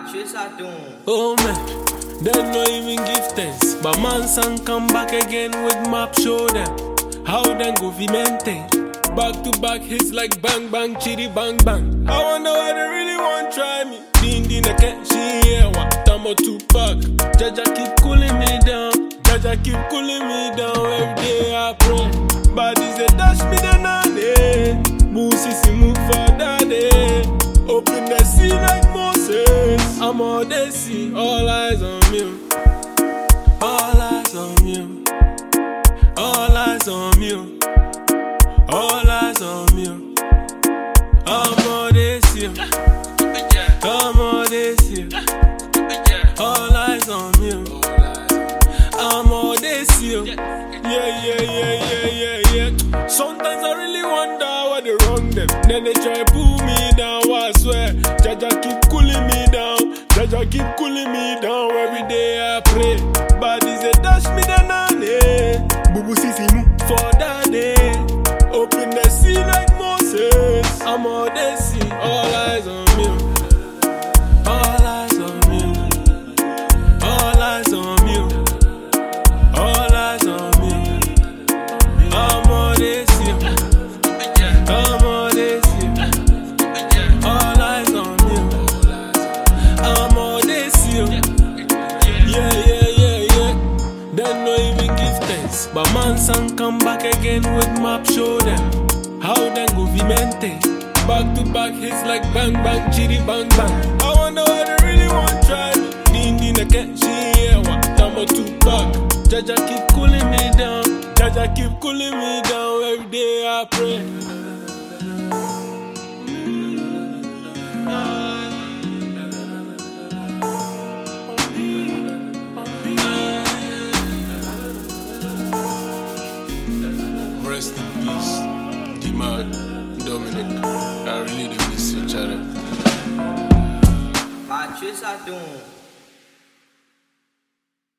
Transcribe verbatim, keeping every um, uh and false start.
Patrice Adon. Oh man, they no even give thanks. But man son come back again with map show them how them go fi maintain. Back to back hits like bang bang chitty bang bang. I wonder why they really want try me. Din din again, she here what time or two pack. Jaja keep cooling me down. Jaja keep cooling me down. Every day I pray. Bodies they dash me the nanny. Boosie see move for daddy. Open the sea like Moses. I'm all they see. All eyes on me. All eyes on you. All eyes on you. All eyes on me. I'm all they see. I'm all they see. All eyes on me. I'm all they see. Yeah, yeah, yeah, yeah, yeah, yeah. Sometimes I really wonder why they wrong them. Then they try pull me down. I swear, Jaja keep cooling me down. Jaja keep cooling me down. Every day I pray. Bodies they dash me the nanny. Bubu sisi mu for that day. Open the sea like Moses. I'm all they see. All eyes on me. All eyes on me. All eyes on me. All eyes on me. I'm all they see. I'm all they see. All eyes on me. I'm all they see. Yeah, yeah, yeah, yeah. They no even give thanks. But man son come back again with map show them how them go fi maintain. Back to back hits like bang bang chitty bang bang. I wonder why they really want try me. Din din again, she here what time or two back. Jaja keep cooling me down. Jaja keep cooling me down. Every day I pray. Rest in peace, D-Man, Dominic. I really do miss each other. Patrice Adon.